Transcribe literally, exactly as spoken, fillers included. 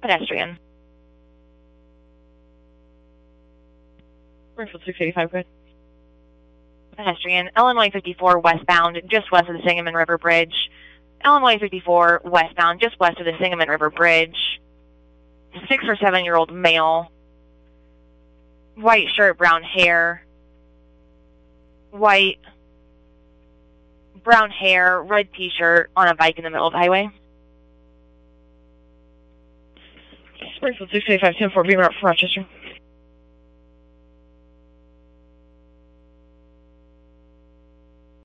pedestrian. Springfield six eighty-five, good. Pedestrian. Illinois fifty-four westbound, just west of the Sangamon River Bridge. Illinois fifty-four westbound, just west of the Sangamon River Bridge. Six or seven year old male. White shirt, brown hair. White, brown hair, red t-shirt on a bike in the middle of the highway. Springfield six eighty-five, ten four, beam out for Rochester.